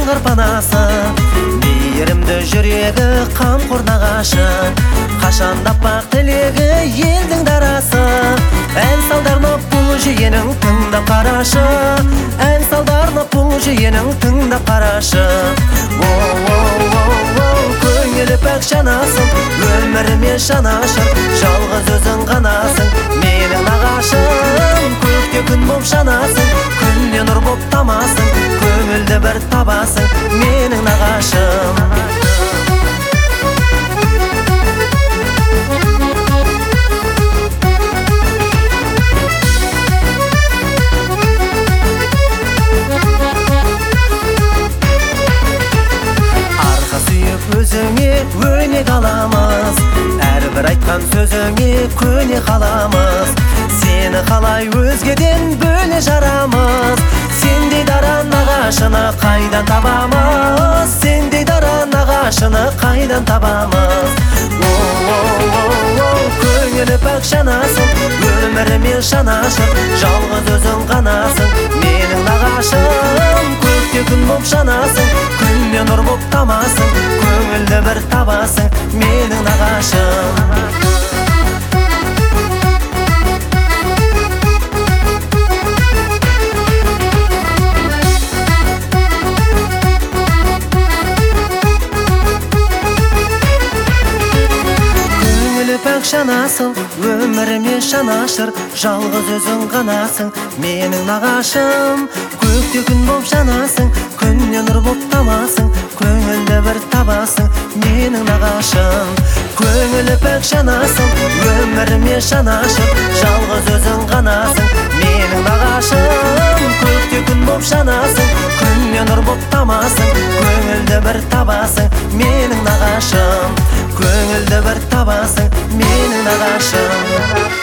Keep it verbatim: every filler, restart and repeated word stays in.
шыңғыр панасы, мейірімді жүрегі қамқор нағашы, қашанда бақ тілегі елдің дарасы. Ән салдарына бұл жиенің тыңдап қарашы, ән салдарына бұл жиенің тыңдап қарашы. Көңілі пәк жанасың, өміріме жанашыр, жалғыз өзің ғанасың, менің нағашым. Көкте күн боп жанасың, күнде нұр боп тамасың, көңілді бір табасың, менің нағашым. Өзіңе өнег аламыз, әрбір айтқан сөзіңе көне қаламыз. Сені қалай өзгеден бөле жарамыз, сендей дара нағашыны қайдан табамыз, сендей дара нағашыны қайдан табамыз. Көңілі пәк жанасың, өміріме жанашыр, жалғыз өзің ғанасың, менің нағашым. Көкте күн боп жанасың, күнде нұр боп тамасың, көңілді бір табасың, менің нағашым. Пәк жанасың, өміріме жанашыр, жалғыз өзің ғанасың, менің нағашым. Көкте күн боп жанасың, күнде нұр боп тамасың, көңілді бір табасың, менің нағашым. Көңілі пәк жанасың, өміріме жанашыр, жалғыз өзің ғанасың, менің нағашым. Көкте күн боп жанасың, күнде нұр боп тамасың, көңілді бір табасың, менің нағашым. Көңілді бір табасың, менің нағашым.